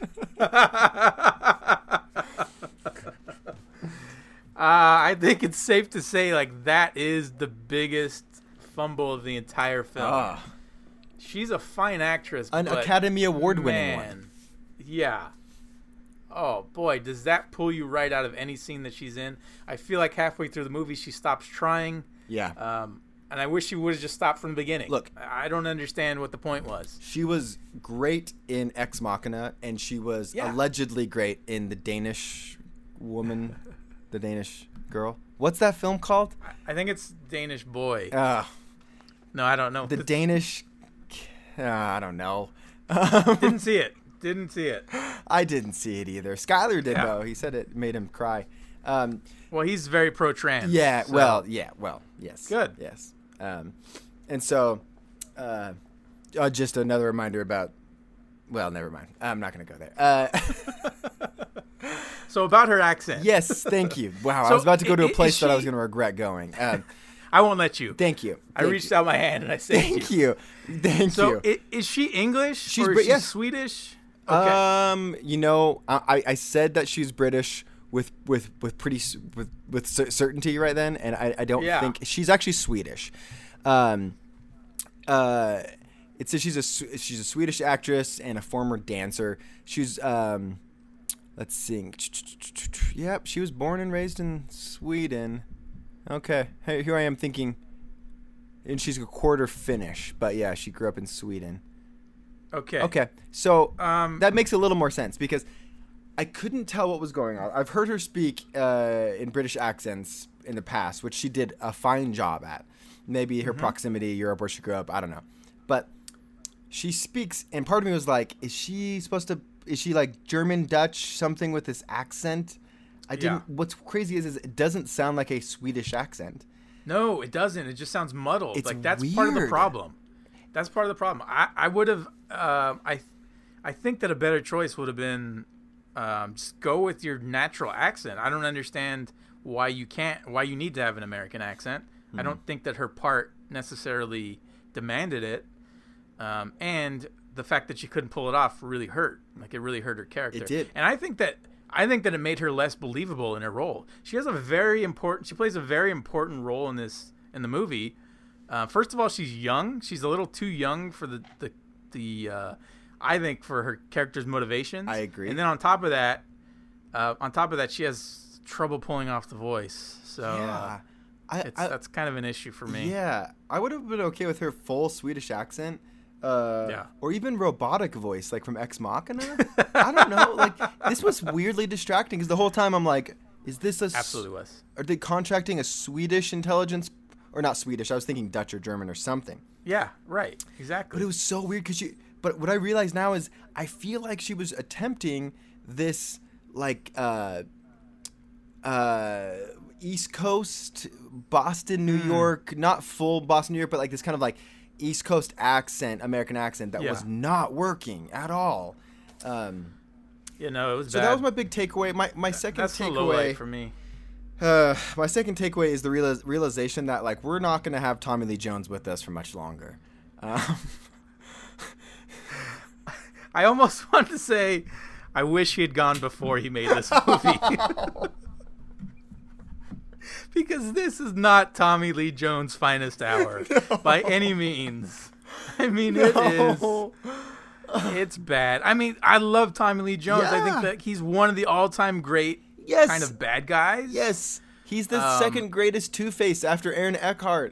I think it's safe to say like that is the biggest fumble of the entire film. She's a fine actress,
An
but
Academy Award-winning one.
man, yeah. Oh boy, does that pull you right out of any scene that she's in? I feel like halfway through the movie she stops trying.
Yeah.
And I wish she would have just stopped from the beginning.
Look,
I don't understand what the point was.
She was great in Ex Machina, and she was allegedly great in The Danish Woman, The Danish Girl. What's that film called?
I think it's Danish Boy.
No,
I don't know.
The Danish... I don't know.
Didn't see it.
I didn't see it either. Skylar did,
Yeah.
though. He said it made him cry.
Well, he's very pro-trans.
Yeah,
so-
well, yes.
Good.
Yes. And so, just another reminder about, well, never mind. I'm not going to go there.
So about her accent.
Yes, thank you. Wow, I
So
was about to go to a
is
place that I was
she-
going to regret going.
I won't let you.
Thank you.
I reached out my hand and I saved
Thank you. Thank
So
you.
is she English or
Brit-
is she
yes.
Swedish? Okay.
You know, I said that she's British with certainty right then, and I don't think she's actually Swedish. It says she's a Swedish actress and a former dancer. She's let's see. Yep, she was born and raised in Sweden. Okay, hey, here I am thinking, and she's a quarter Finnish, but yeah, she grew up in Sweden. Okay, so that makes a little more sense because I couldn't tell what was going on. I've heard her speak in British accents in the past, which she did a fine job at. Maybe her proximity, Europe, where she grew up, I don't know. But she speaks, and part of me was like, is she like German, Dutch, something with this accent? What's crazy is it doesn't sound like a Swedish accent.
No, it doesn't. It just sounds muddled.
It's
like that's
weird.
part of the problem. That's part of the problem. I would have. I think that a better choice would have been just go with your natural accent. I don't understand why you need to have an American accent. I don't think that her part necessarily demanded it, and the fact that she couldn't pull it off really hurt. Like it really hurt her character.
It did,
and I think that it made her less believable in her role. She plays a very important role in the movie. First of all, she's young. She's a little too young for the I think for her character's motivations.
I agree.
And then on top of that, she has trouble pulling off the voice. So
yeah.
That's kind of an issue for me.
Yeah, I would have been okay with her full Swedish accent. Or even robotic voice, like from Ex Machina. I don't know. Like this was weirdly distracting because the whole time I'm like, is this
absolutely was?
Are they contracting a Swedish intelligence, or not Swedish? I was thinking Dutch or German or something.
Yeah, right, exactly.
But it was so weird because But what I realize now is I feel like she was attempting this like East Coast, Boston, New York, not full Boston, New York, but like this kind of like East Coast accent, American accent that was not working at all.
It was
so
bad.
that was my big takeaway. My second
That's
takeaway
a low light for me.
My second takeaway is the realization that like we're not going to have Tommy Lee Jones with us for much longer.
I almost want to say, I wish he had gone before he made this movie. Because this is not Tommy Lee Jones' finest hour by any means. I mean, it is. It's bad. I mean, I love Tommy Lee Jones. I think that he's one of the all-time great kind of bad guys.
Yes. He's the second greatest Two-Face after Aaron Eckhart.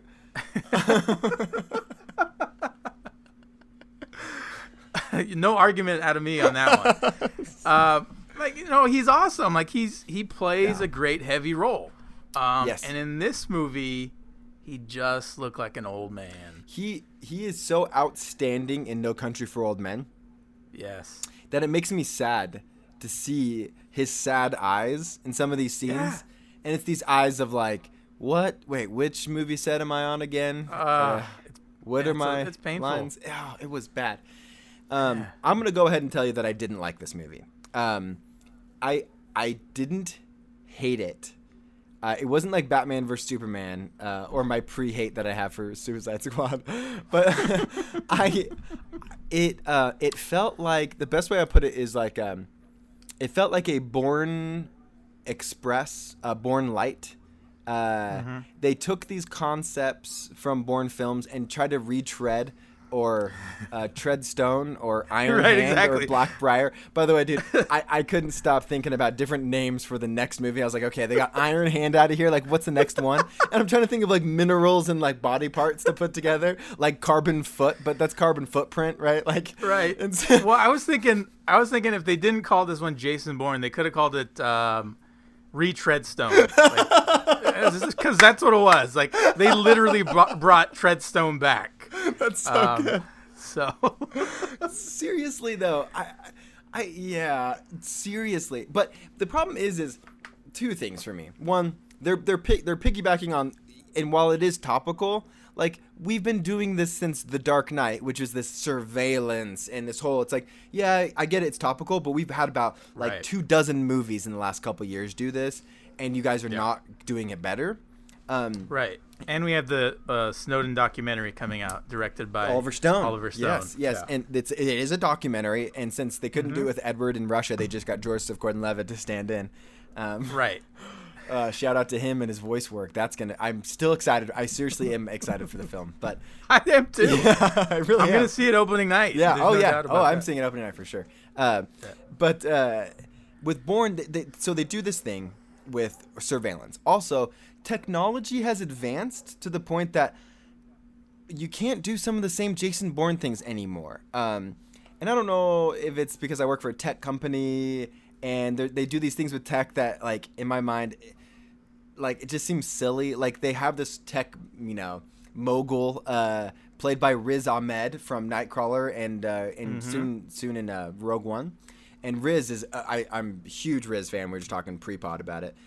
No argument out of me on that one. He's awesome. Like he plays a great heavy role. And in this movie, he just looked like an old man.
He is so outstanding in No Country for Old Men.
Yes.
That it makes me sad to see his sad eyes in some of these scenes.
Yeah.
And it's these eyes of like, what? Wait, which movie set am I on again? What are my
it's painful.
lines? Oh, it was bad. I'm going to go ahead and tell you that I didn't like this movie. I didn't hate it. It wasn't like Batman vs Superman or my pre-hate that I have for Suicide Squad, but it felt like, the best way I put it is like it felt like a Bourne Express, Bourne Light. They took these concepts from Bourne films and tried to retread or Treadstone or Iron Hand or Blackbriar. By the way, dude, I couldn't stop thinking about different names for the next movie. I was like, okay, they got Iron Hand out of here. Like, what's the next one? And I'm trying to think of like minerals and like body parts to put together, like Carbon Foot, but that's Carbon Footprint, right? Like,
right.
And so,
well, I was thinking if they didn't call this one Jason Bourne, they could have called it Retreadstone. Because that's what it was. Like, they literally brought Treadstone back.
That's so good.
So
seriously though, seriously. But the problem is two things for me. One, they're piggybacking on, and while it is topical, like we've been doing this since The Dark Knight, which is this surveillance and this whole. It's like, yeah, I get it, it's topical, but we've had about like 24 movies in the last couple of years do this, and you guys are not doing it better.
Right. And we have the Snowden documentary coming out, directed by
Oliver Stone. Yes.
Yeah.
And it is a documentary, and since they couldn't do it with Edward in Russia, they just got Joseph Gordon-Levitt to stand in.
Right.
Shout out to him and his voice work. I'm still excited. I seriously am excited for the film, but
I am too.
I really
I'm
am.
going to see it opening night.
Yeah.
There's no doubt about
I'm
that.
seeing it opening night for sure. But with Bourne, so they do this thing with surveillance. Also, technology has advanced to the point that you can't do some of the same Jason Bourne things anymore. And I don't know if it's because I work for a tech company and they do these things with tech that, like, in my mind, like, it just seems silly. Like, they have this tech, mogul played by Riz Ahmed from Nightcrawler and soon in Rogue One. And Riz is I'm a huge Riz fan. We were just talking pre-pod about it.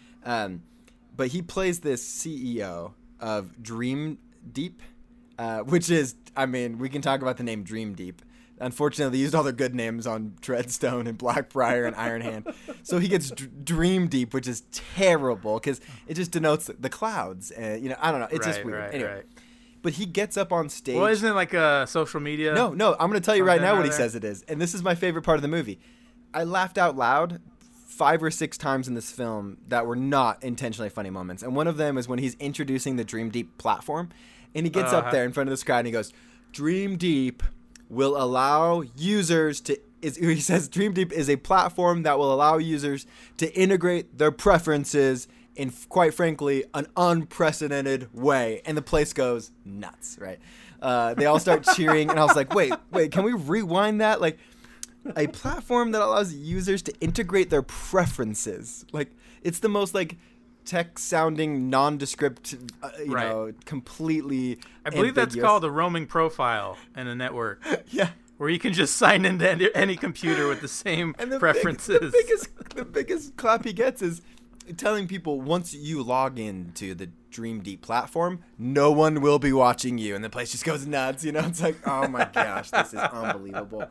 But he plays this CEO of Dream Deep, which is, we can talk about the name Dream Deep. Unfortunately, they used all their good names on Treadstone and Blackbriar and Iron Hand. So he gets Dream Deep, which is terrible because it just denotes the clouds. And, I don't know. It's just weird. Anyway. Right. But he gets up on stage.
Well, isn't it like a social media?
No. I'm going to tell you right now what he says it is. And this is my favorite part of the movie. I laughed out loud 5 or 6 times in this film that were not intentionally funny moments. And one of them is when he's introducing the Dream Deep platform. And he gets up there in front of this crowd and he goes, Dream Deep will allow users to... he says Dream Deep is a platform that will allow users to integrate their preferences in, quite frankly, an unprecedented way. And the place goes nuts, right? They all start cheering. And I was like, wait, can we rewind that? Like, a platform that allows users to integrate their preferences. Like, it's the most, like, tech-sounding, nondescript, completely
I believe
ambiguous.
that's called a roaming profile in a network.
Yeah.
Where you can just sign into any computer with the same preferences.
The biggest clap he gets is telling people once you log into the Dream Deep platform, no one will be watching you, and the place just goes nuts. It's like, oh my gosh, this is unbelievable.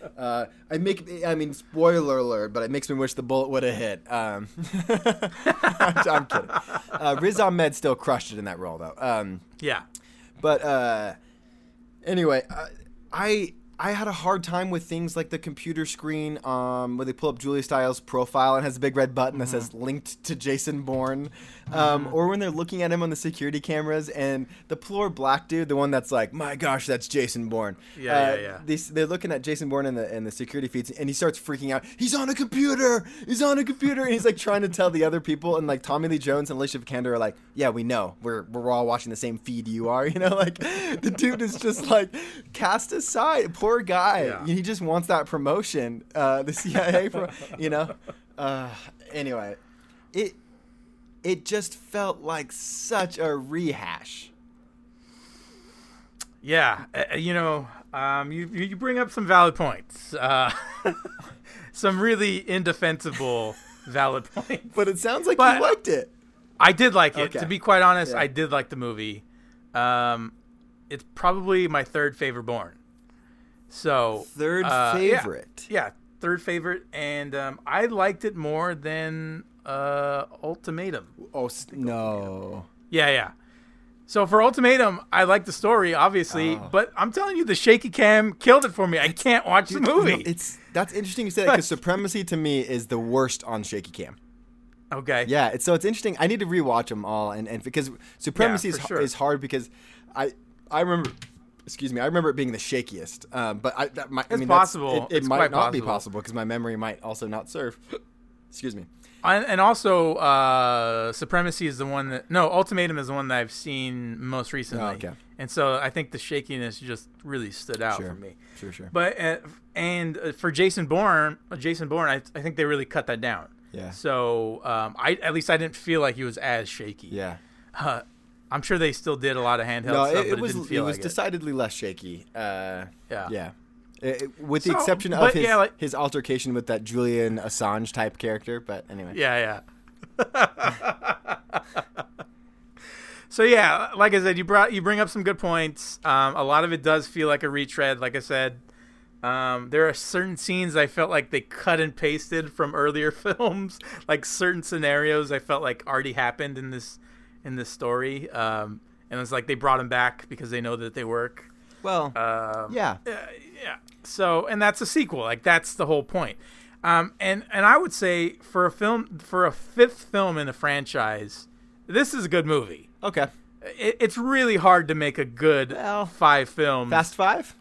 Spoiler alert, but it makes me wish the bullet would have hit. I'm kidding. Riz Ahmed still crushed it in that role, though.
Yeah.
But anyway, I had a hard time with things like the computer screen where they pull up Julia Stiles' profile and has a big red button that says linked to Jason Bourne. Or when they're looking at him on the security cameras and the poor black dude, the one that's like, my gosh, that's Jason Bourne.
Yeah.
They're looking at Jason Bourne in the security feeds and he starts freaking out. He's on a computer. And he's like trying to tell the other people. And like Tommy Lee Jones and Alicia Vikander are like, yeah, we know. We're all watching the same feed you are. Like the dude is just like cast aside. Poor guy. Yeah. He just wants that promotion. The CIA, anyway, it just felt like such a rehash.
Yeah, you bring up some valid points. Some really indefensible valid points.
But it sounds like you liked it.
I did like it.
Okay.
To be quite honest, I did like the movie. It's probably my third favorite Bourne. So
third favorite.
Yeah, third favorite, and I liked it more than Ultimatum.
Oh no.
Yeah. So for Ultimatum, I like the story, obviously, but I'm telling you, the shaky cam killed it for me. I can't watch the movie.
That's interesting you say that because Supremacy to me is the worst on shaky cam.
Okay.
Yeah, it's interesting. I need to rewatch them all, and because Supremacy is hard because I remember. Excuse me. I remember it being the shakiest, but
it's possible.
It might not be possible because my memory might also not serve. Excuse me.
And also, Supremacy is the one that... No, Ultimatum is the one that I've seen most recently.
Oh, okay.
And so I think the shakiness just really stood out for me.
Sure.
But for Jason Bourne, I think they really cut that down.
Yeah.
So at least I didn't feel like he was as shaky.
Yeah.
I'm sure they still did a lot of handheld stuff, but it didn't feel like it.
It was decidedly less shaky.
Yeah.
With the exception of his altercation with that Julian Assange type character, but anyway.
Yeah. So yeah, like I said, you bring up some good points. A lot of it does feel like a retread. Like I said, there are certain scenes I felt like they cut and pasted from earlier films. Like certain scenarios I felt like already happened in this in this story, and it's like they brought him back because they know that they work.
Well, yeah.
Yeah. So, and that's a sequel. Like, that's the whole point. And I would say for a 5th film in a franchise, this is a good movie.
Okay.
It's really hard to make a good 5 films.
Fast 5?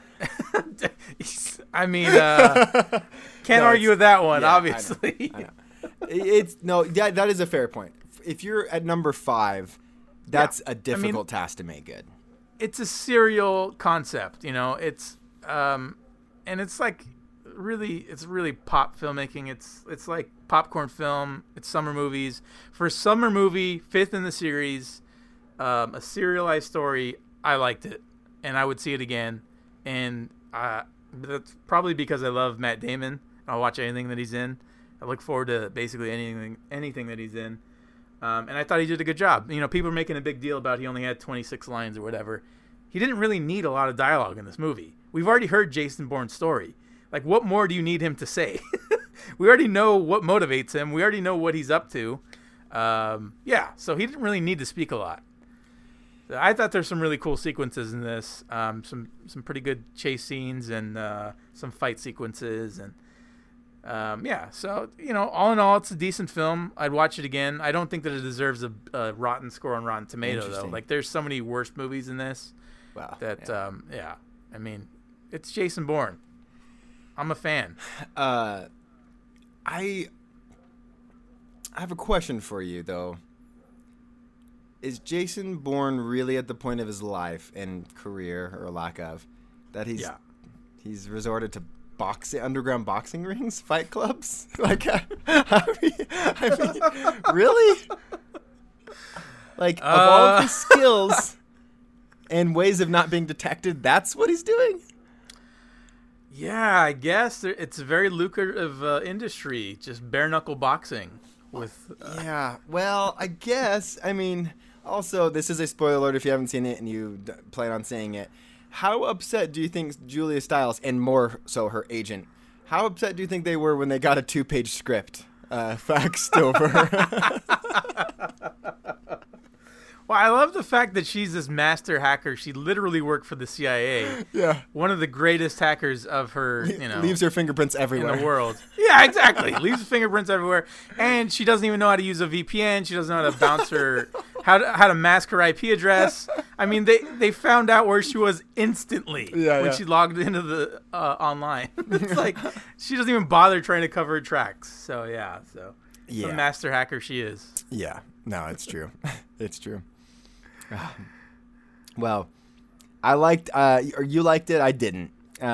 I mean, can't argue with that one, obviously.
I know. That is a fair point. If you're at number 5, that's a difficult task to make good.
It's a serial concept, you know. It's and it's like it's really pop filmmaking. It's like popcorn film. It's summer movies. For a summer movie, 5th in the series, a serialized story, I liked it, and I would see it again. And that's probably because I love Matt Damon. I'll watch anything that he's in. I look forward to basically anything that he's in. And I thought he did a good job. You know, people are making a big deal about he only had 26 lines or whatever. He didn't really need a lot of dialogue in this movie. We've already heard Jason Bourne's story. Like, what more do you need him to say? We already know what motivates him. We already know what he's up to. So he didn't really need to speak a lot. I thought there's some really cool sequences in this. Some pretty good chase scenes and some fight sequences. And so, you know, all in all, it's a decent film. I'd watch it again. I don't think that it deserves a rotten score on Rotten Tomato, though. Like, there's so many worse movies in this.
Wow.
That, I mean, it's Jason Bourne. I'm a fan.
I have a question for you, though. Is Jason Bourne really at the point of his life and career, or lack of, that he's resorted to underground boxing rings, fight clubs? Like, I mean, really? Like, of all of his skills and ways of not being detected, that's what he's doing?
Yeah, I guess it's a very lucrative industry, just bare knuckle boxing. With
yeah, well, I guess. I mean, also, this is a spoiler alert if you haven't seen it and you plan on seeing it. How upset do you think Julia Stiles, and more so her agent, how upset do you think they were when they got a 2-page script faxed over?
Well, I love the fact that she's this master hacker. She literally worked for the CIA.
Yeah.
One of the greatest hackers of her, you know.
Leaves her fingerprints everywhere.
In the world. Yeah, exactly. Leaves fingerprints everywhere. And she doesn't even know how to use a VPN. She doesn't know how to bounce her, how to mask her IP address. I mean, they found out where she was instantly when she logged into the online. It's like, she doesn't even bother trying to cover her tracks. So, the master hacker she is.
Yeah. No, it's true. It's true. Well, I liked, or you liked it. I didn't.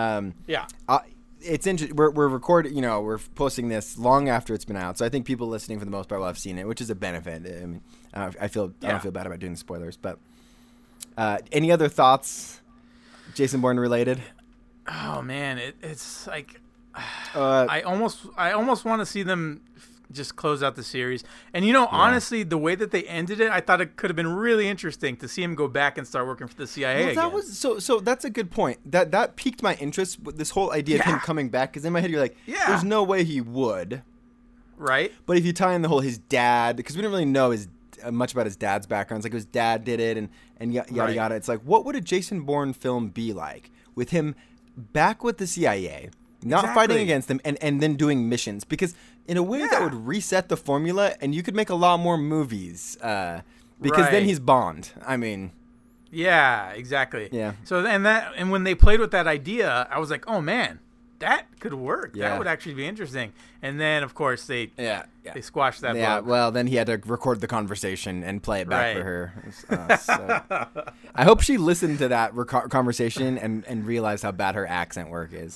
It's interesting. We're recording. You know, we're posting this long after it's been out, so I think people listening for the most part will have seen it, which is a benefit. I mean, I don't feel bad about doing spoilers. But any other thoughts, Jason Bourne related?
Oh man, it's like I almost want to see them just close out the series. And you know, honestly, the way that they ended it, I thought it could have been really interesting to see him go back and start working for the CIA again.
So that's a good point. That piqued my interest with this whole idea of him coming back, because in my head you're like, there's no way he would.
Right.
But if you tie in the whole his dad, because we didn't really know much about his dad's background. It's like his dad did it and yada yada. It's like, what would a Jason Bourne film be like with him back with the CIA, not fighting against them, and then doing missions? Because in a way that would reset the formula, and you could make a lot more movies. Because then he's Bond. I mean,
yeah, exactly.
Yeah.
So and when they played with that idea, I was like, oh man, that could work.
Yeah.
That would actually be interesting. And then of course they squashed that.
Yeah.
bug.
Well, then he had to record the conversation and play it back for her. So. I hope she listened to that conversation and realized how bad her accent work is.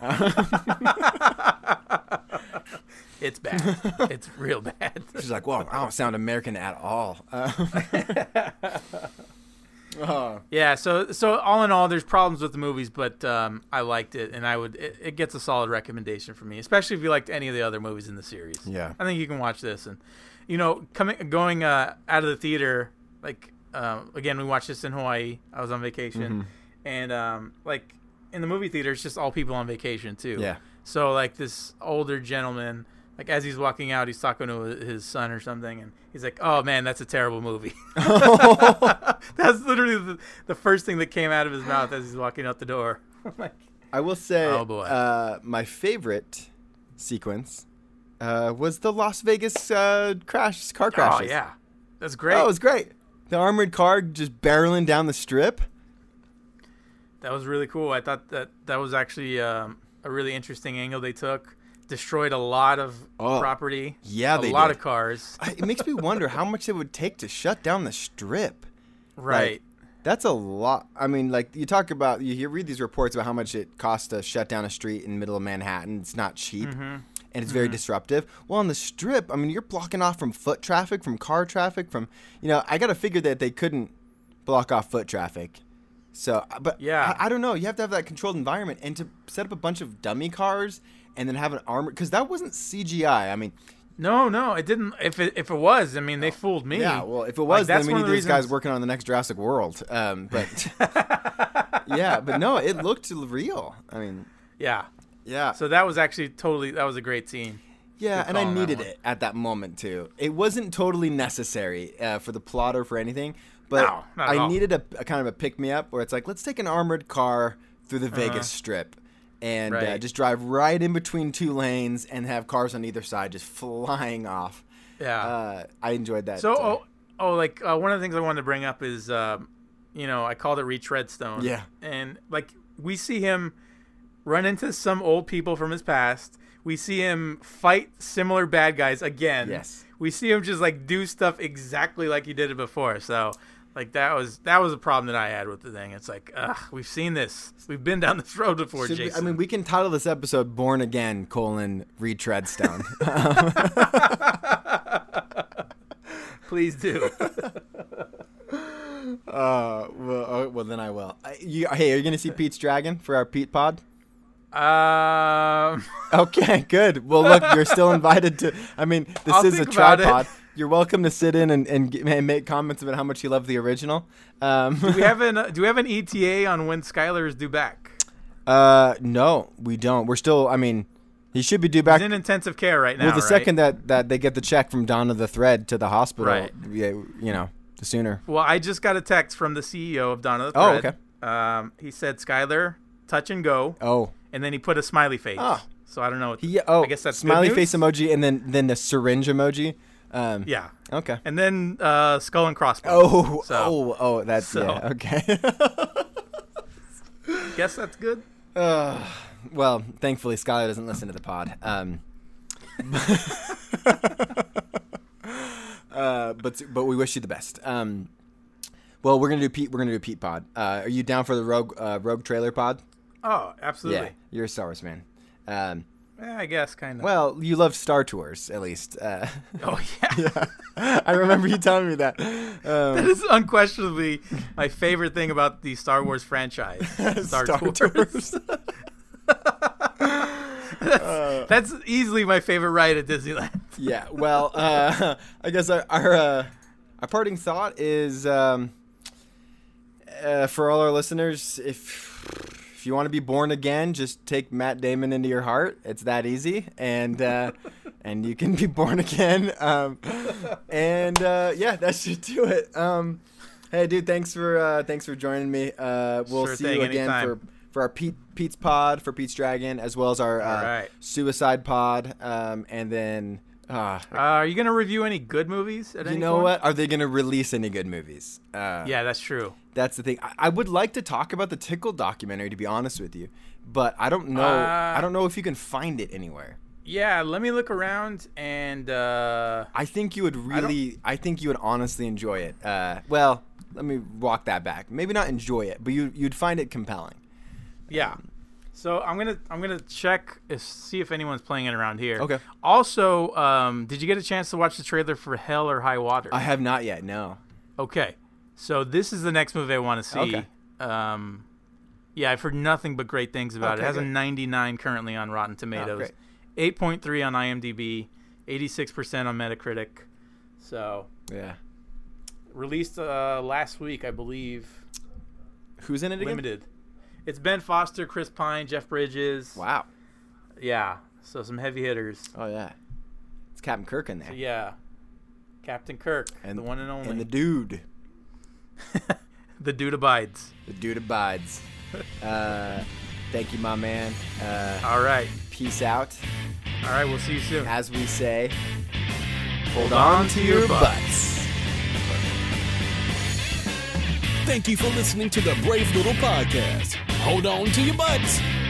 It's bad. It's real bad.
She's like, "Whoa, I don't sound American at all."
Yeah. So all in all, there's problems with the movies, but I liked it, and it gets a solid recommendation for me, especially if you liked any of the other movies in the series.
Yeah.
I think you can watch this, and you know, going out of the theater, like again, we watched this in Hawaii. I was on vacation, and like in the movie theater, it's just all people on vacation too.
Yeah.
So like this older gentleman Like as he's walking out, he's talking to his son or something, and he's like, "Oh man, that's a terrible movie." That's literally the first thing that came out of his mouth as he's walking out the door. I'm like,
I will say,
oh boy,
my favorite sequence was the Las Vegas car crashes.
Oh yeah, that's great.
Oh, it was great. The armored car just barreling down the strip.
That was really cool. I thought that was actually a really interesting angle they took. Destroyed a lot of property.
Yeah,
a lot of cars.
It makes me wonder how much it would take to shut down the strip.
Right.
Like, that's a lot. I mean, like you talk about, you read these reports about how much it costs to shut down a street in the middle of Manhattan. It's not cheap, and it's very disruptive. Well, on the strip, I mean, you're blocking off from foot traffic, from car traffic, from, I got to figure that they couldn't block off foot traffic. So, but
yeah,
I don't know. You have to have that controlled environment, and to set up a bunch of dummy cars and then have an armor, because that wasn't CGI. I mean,
no, it didn't. If it was, I mean, they fooled me.
Yeah, well, if it was, then we need these guys working on the next Jurassic World. But yeah, but no, it looked real. I mean, yeah.
So that was actually that was a great scene.
Yeah, and I needed it at that moment too. It wasn't totally necessary for the plot or for anything, but I needed a kind of a pick me up where it's like, let's take an armored car through the Vegas Strip. And just drive right in between two lanes and have cars on either side just flying off.
Yeah.
I enjoyed that.
So, one of the things I wanted to bring up is, I called it Reach Redstone.
Yeah.
And, we see him run into some old people from his past. We see him fight similar bad guys again.
Yes.
We see him just, do stuff exactly like he did it before. So... that was a problem that I had with the thing. It's like, we've seen this. We've been down this road before, Jason.
We can title this episode "Born Again: Reach Redstone."
Please do.
Well, then I will. Hey, are you going to see Pete's Dragon for our Pete Pod? Okay, good. Well, look, you're still invited to. I mean, this is a tripod. You're welcome to sit in and make comments about how much you love the original.
Do we have an ETA on when Skylar is due back?
No, we don't. We're still. I mean, he should be due back.
He's in intensive care right now.
Well, the second that they get the check from Donna the Thread to the hospital,
right?
Yeah, the sooner.
Well, I just got a text from the CEO of Donna the Thread.
Oh, okay.
He said Skylar, touch and go.
Oh.
And then he put a smiley face.
Oh.
So I don't know.
I
guess that's
smiley face emoji, and then the syringe emoji.
Yeah.
Okay.
And then skull and crossbones.
Yeah. Okay.
Guess that's good.
Well, thankfully Skylar doesn't listen to the pod. But we wish you the best. Well, we're gonna do Pete Pod. Are you down for the Rogue trailer pod?
Oh, absolutely.
Yeah, you're a Star Wars fan.
I guess kind of.
Well, you love Star Tours at least.
Oh yeah.
I remember you telling me that.
That is unquestionably my favorite thing about the Star Wars franchise. Star Tours. That's easily my favorite ride at Disneyland.
Yeah. Well, I guess our parting thought is for all our listeners, if you want to be born again, just take Matt Damon into your heart. It's that easy, and you can be born again. That should do it. Hey, dude, thanks for joining me. We'll see you again
anytime.
for our Pete's Pod, for Pete's Dragon, as well as our Suicide Pod, and then.
Are you gonna review any good movies?
You know what? Are they gonna release any good movies?
Yeah, that's true.
That's the thing. I would like to talk about the Tickle documentary, to be honest with you, but I don't know. I don't know if you can find it anywhere.
Yeah, let me look around, and
I think you would honestly enjoy it. Well, let me walk that back. Maybe not enjoy it, but you'd find it compelling.
Yeah. So I'm gonna check see if anyone's playing it around here.
Okay.
Also, did you get a chance to watch the trailer for Hell or High Water?
I have not yet. No.
Okay. So this is the next movie I want to see.
Okay.
Yeah, I've heard nothing but great things about it. It has a 99 currently on Rotten Tomatoes, 8.3 on IMDb, 86% on Metacritic. So
yeah.
Released last week, I believe.
Who's in it again?
Limited. It's Ben Foster, Chris Pine, Jeff Bridges.
Wow.
Yeah. So some heavy hitters.
Oh yeah. It's Captain Kirk in there.
So, yeah. Captain Kirk,
And
the one and only.
And the dude.
The dude abides.
The dude abides. Thank you, my man.
All right.
Peace out.
All right, we'll see you soon.
As we say, hold on to your butts.
Thank you for listening to the Brave Little Podcast. Hold on to your butts.